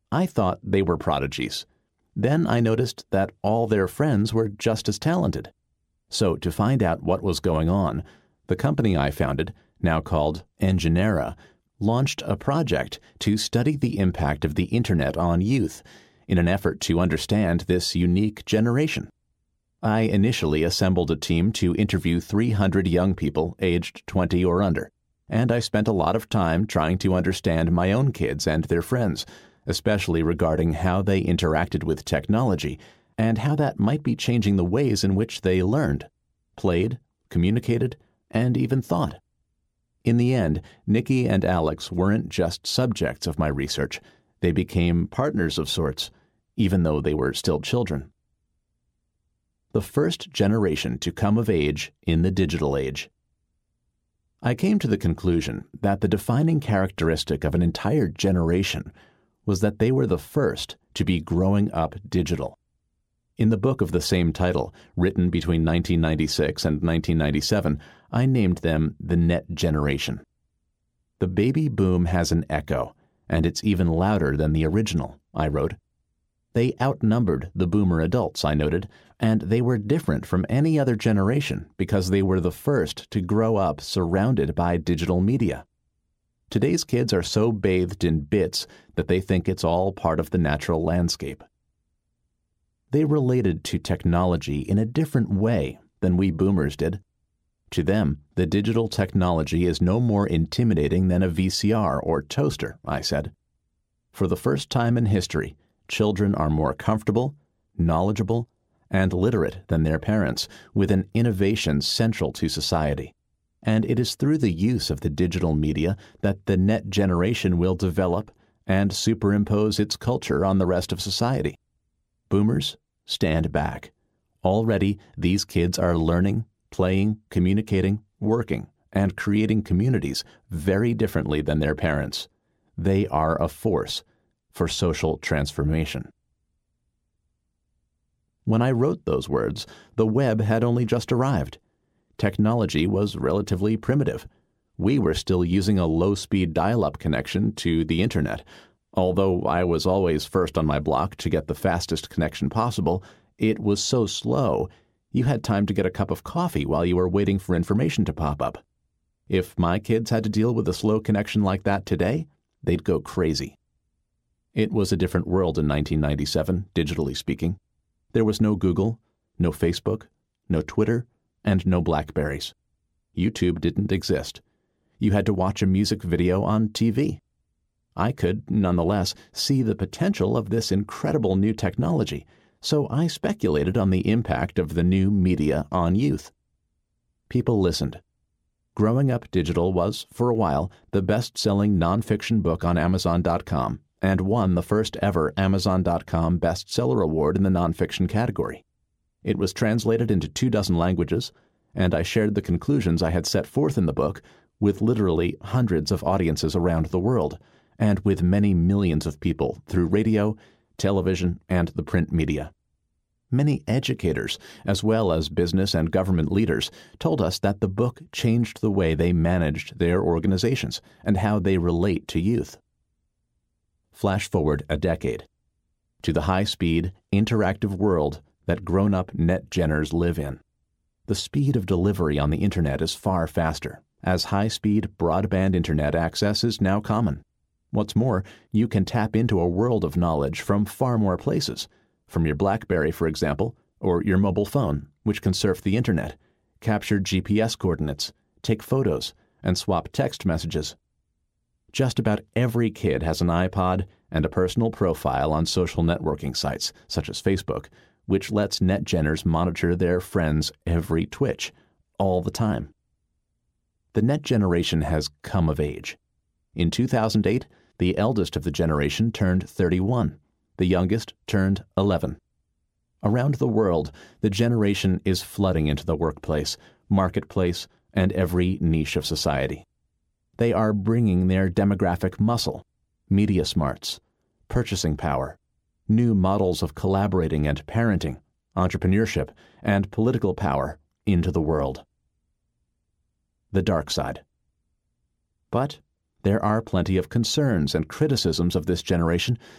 I thought they were prodigies. Then I noticed that all their friends were just as talented. So to find out what was going on, the company I founded, now called Enginera, launched a project to study the impact of the internet on youth in an effort to understand this unique generation. I initially assembled a team to interview 300 young people aged 20 or under, and I spent a lot of time trying to understand my own kids and their friends, especially regarding how they interacted with technology and how that might be changing the ways in which they learned, played, communicated, and even thought. In the end, Nikki and Alex weren't just subjects of my research. They became partners of sorts, even though they were still children. The first generation to come of age in the digital age. I came to the conclusion that the defining characteristic of an entire generation was that they were the first to be growing up digital. In the book of the same title, written between 1996 and 1997, I named them the Net Generation. The baby boom has an echo, and it's even louder than the original, I wrote. They outnumbered the boomer adults, I noted, and they were different from any other generation because they were the first to grow up surrounded by digital media. Today's kids are so bathed in bits that they think it's all part of the natural landscape. They related to technology in a different way than we boomers did. To them, the digital technology is no more intimidating than a VCR or toaster, I said. For the first time in history, children are more comfortable, knowledgeable, and literate than their parents, with an innovation central to society. And it is through the use of the digital media that the Net Generation will develop and superimpose its culture on the rest of society. Boomers, stand back. Already, these kids are learning, playing, communicating, working, and creating communities very differently than their parents. They are a force for social transformation. When I wrote those words, the web had only just arrived. Technology was relatively primitive. We were still using a low-speed dial-up connection to the internet. Although I was always first on my block to get the fastest connection possible, it was so slow, you had time to get a cup of coffee while you were waiting for information to pop up. If my kids had to deal with a slow connection like that today, they'd go crazy. It was a different world in 1997, digitally speaking. There was no Google, no Facebook, no Twitter, and no Blackberries. YouTube didn't exist. You had to watch a music video on TV. I could, nonetheless, see the potential of this incredible new technology, so I speculated on the impact of the new media on youth. People listened. Growing Up Digital was, for a while, the best-selling nonfiction book on Amazon.com and won the first ever Amazon.com bestseller award in the nonfiction category. It was translated into 24 languages, and I shared the conclusions I had set forth in the book with literally hundreds of audiences around the world, and with many millions of people through radio, television, and the print media. Many educators, as well as business and government leaders, told us that the book changed the way they managed their organizations and how they relate to youth. Flash forward a decade to the high-speed, interactive world that grown-up net-genners live in. The speed of delivery on the internet is far faster, as high-speed broadband internet access is now common. What's more, you can tap into a world of knowledge from far more places, from your BlackBerry, for example, or your mobile phone, which can surf the internet, capture GPS coordinates, take photos, and swap text messages. Just about every kid has an iPod and a personal profile on social networking sites, such as Facebook, which lets net-genners monitor their friends' every twitch, all the time. The Net Generation has come of age. In 2008, the eldest of the generation turned 31. The youngest turned 11. Around the world, the generation is flooding into the workplace, marketplace, and every niche of society. They are bringing their demographic muscle, media smarts, purchasing power, new models of collaborating and parenting, entrepreneurship, and political power into the world. The dark side. But there are plenty of concerns and criticisms of this generation